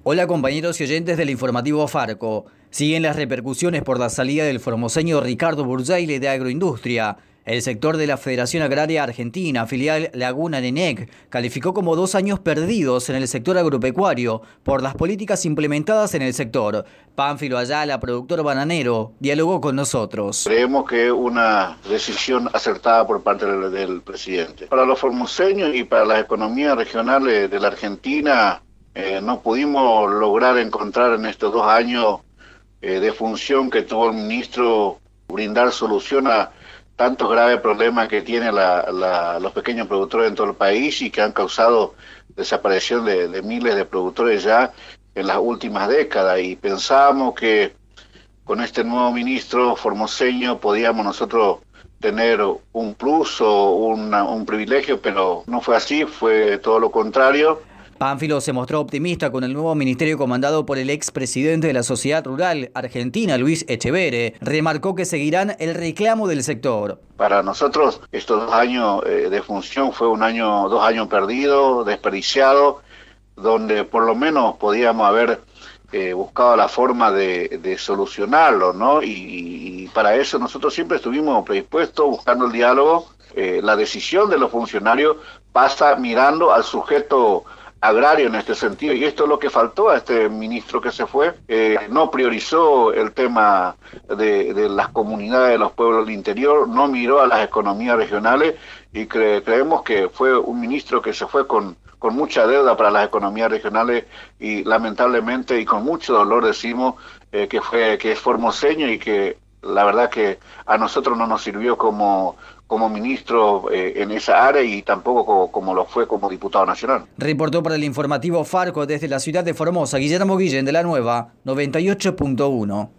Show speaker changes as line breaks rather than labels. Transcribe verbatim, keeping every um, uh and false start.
Hola compañeros y oyentes del informativo Farco. Siguen las repercusiones por la salida del formoseño Ricardo Burzaile de Agroindustria. El sector de la Federación Agraria Argentina, filial Laguna Nenec, calificó como dos años perdidos en el sector agropecuario por las políticas implementadas en el sector. Pánfilo Ayala, productor bananero, dialogó con nosotros.
Creemos que es una decisión acertada por parte del, del presidente. Para los formoseños y para las economías regionales de la Argentina, eh, no pudimos lograr encontrar en estos dos años eh, de función que tuvo el ministro brindar solución a tantos graves problemas que tienen la, la, los pequeños productores en todo el país y que han causado desaparición de, de miles de productores ya en las últimas décadas. Y pensábamos que con este nuevo ministro formoseño podíamos nosotros tener un plus o una, un privilegio, pero no fue así, fue todo lo contrario.
Pánfilo se mostró optimista con el nuevo ministerio comandado por el expresidente de la Sociedad Rural Argentina, Luis Echeverre. Remarcó que seguirán el reclamo del sector.
Para nosotros estos dos años eh, de función fue un año, dos años perdidos, desperdiciados, donde por lo menos podíamos haber eh, buscado la forma de, de solucionarlo, ¿no? Y, y para eso nosotros siempre estuvimos predispuestos, buscando el diálogo. Eh, la decisión de los funcionarios pasa mirando al sujeto agrario en este sentido, y esto es lo que faltó a este ministro que se fue. Eh, no priorizó el tema de, de las comunidades de los pueblos del interior, no miró a las economías regionales, y cre creemos que fue un ministro que se fue con, con mucha deuda para las economías regionales, y lamentablemente y con mucho dolor decimos eh, que fue que es formoseño y que la verdad que a nosotros no nos sirvió como como ministro eh, en esa área y tampoco como, como lo fue como diputado nacional.
Reportó para el informativo Farco desde la ciudad de Formosa, Guillermo Guillén de la Nueva, noventa y ocho punto uno.